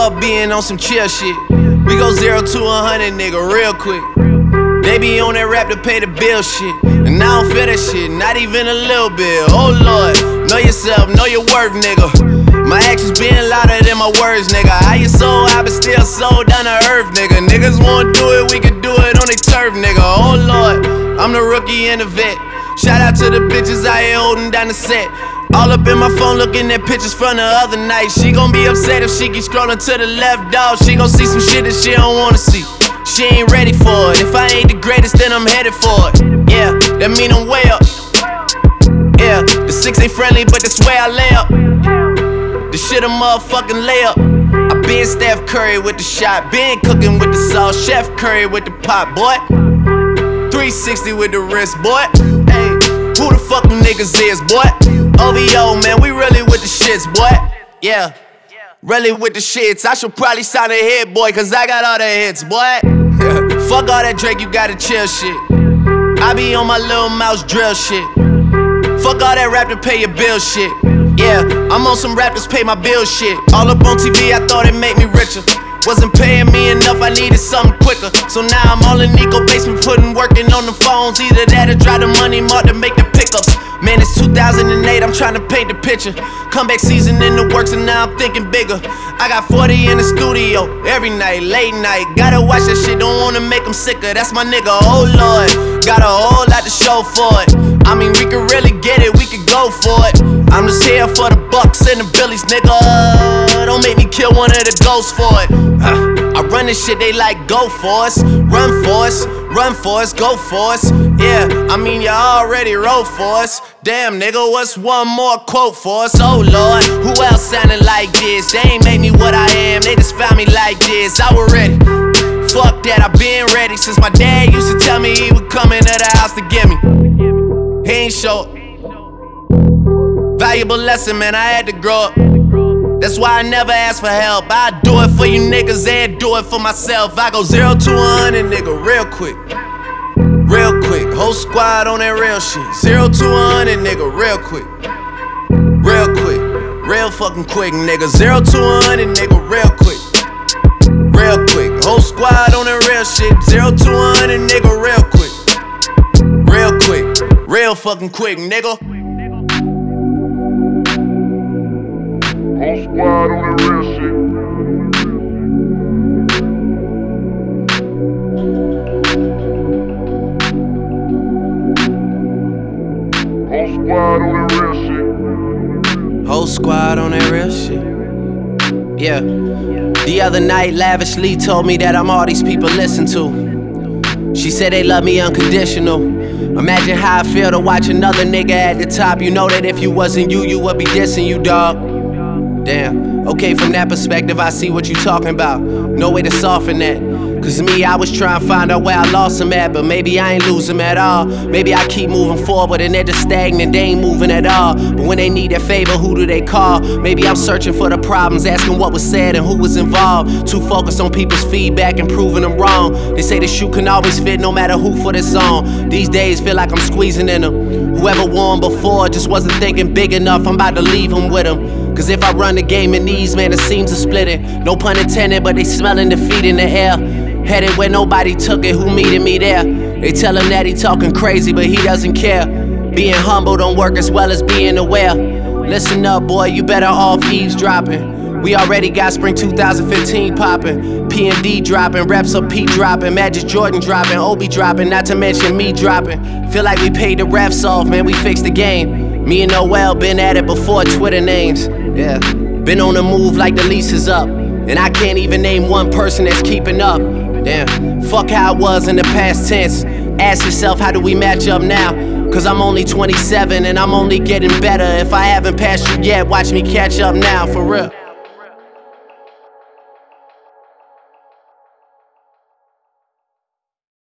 up being on some chill shit. We go 0 to 100, nigga, real quick. They be on that rap to pay the bill shit, and I don't feel that shit, not even a little bit. Oh Lord, know yourself, know your worth, nigga. My actions being louder than my words, nigga. How you so high but still so down to earth, nigga. Niggas won't do it, we can do it on they turf, nigga. Oh Lord, I'm the rookie and the vet. Shout out to the bitches out here holding down the set. All up in my phone looking at pictures from the other night. She gon' be upset if she keep scrolling to the left, dog. She gon' see some shit that she don't wanna see. She ain't ready for it. If I ain't the greatest, then I'm headed for it. Yeah, that mean I'm way up. Yeah, the 6 ain't friendly, but that's where I lay up. The shit a motherfucking layup. I been Steph Curry with the shot, been cooking with the sauce, Chef Curry with the pot, boy. 360 with the wrist, boy. Hey, who the fuck them niggas is, boy? OVO, man, we really with the shits, boy. Yeah, really with the shits. I should probably sign a hit, boy, cause I got all the hits, boy. Fuck all that Drake, you gotta chill shit. I be on my little mouse drill shit. Fuck all that rap to pay your bill shit. Yeah, I'm on some rappers pay my bill shit. All up on TV, I thought it made me richer. Wasn't paying me enough, I needed something quicker. So now I'm all in Nico basement, working on the phones. Either that or drive the money mark to make the pickups. Man, it's 2008, I'm trying to paint the picture. Comeback season in the works and now I'm thinking bigger. I got 40 in the studio, every night, late night. Gotta watch that shit, don't wanna make them sicker. That's my nigga, oh Lord. Got a whole lot to show for it. I mean, we could really get it, we could go for it. I'm just here for the bucks and the billies, nigga. Don't make me kill one of the ghosts for it. I run this shit, they like go for us. Run for us, run for us, go for us. Yeah, I mean, you already wrote for us. Damn, nigga, what's one more quote for us? Oh Lord, who else sounding like this? They ain't made me what I am, they just found me like this. I was ready. Fuck that, I been ready since my dad used to tell me he would come into the house to get me. He ain't show up. Valuable lesson, man, I had to grow up. That's why I never ask for help. I do it for you niggas and do it for myself. I go 0 to 100, nigga, real quick. Real quick, whole squad on that real shit. 0 to 100, nigga, real quick. Real quick, real fucking quick, nigga. 0 to 100, nigga, real quick. Real quick, whole squad on that real shit. 0 to 100, nigga, real quick. Real quick, real fucking quick, nigga. Whole squad on that real shit. Whole squad on that real shit. Yeah. The other night, Lavishly told me that I'm all these people listen to. She said they love me unconditional. Imagine how I feel to watch another nigga at the top. You know that if you wasn't you, you would be dissing you, dog. Damn, okay, from that perspective, I see what you talking about. No way to soften that. Cause me, I was trying to find out where I lost them at, but maybe I ain't lose them at all. Maybe I keep moving forward and they're just stagnant, they ain't moving at all. But when they need their favor, who do they call? Maybe I'm searching for the problems, asking what was said and who was involved. Too focused on people's feedback and proving them wrong. They say the shoe can always fit no matter who for this song. These days feel like I'm squeezing in them. Whoever won before just wasn't thinking big enough, I'm about to leave them with them. Cause if I run the game in these, man, the seams are splitting. No pun intended, but they smelling defeat in the air. Headed where nobody took it, who meeted me there? They tell him that he talking crazy, but he doesn't care. Being humble don't work as well as being aware. Listen up, boy, you better off eavesdropping. We already got spring 2015 popping. P&D dropping, reps up P dropping, Magic Jordan dropping, Obi dropping, not to mention me dropping. Feel like we paid the refs off, man, we fixed the game. Me and Noel been at it before Twitter names. Yeah, been on the move like the lease is up. And I can't even name one person that's keeping up. Damn, fuck how it was in the past tense. Ask yourself, how do we match up now? Cause I'm only 27 and I'm only getting better. If I haven't passed you yet, watch me catch up now, for real.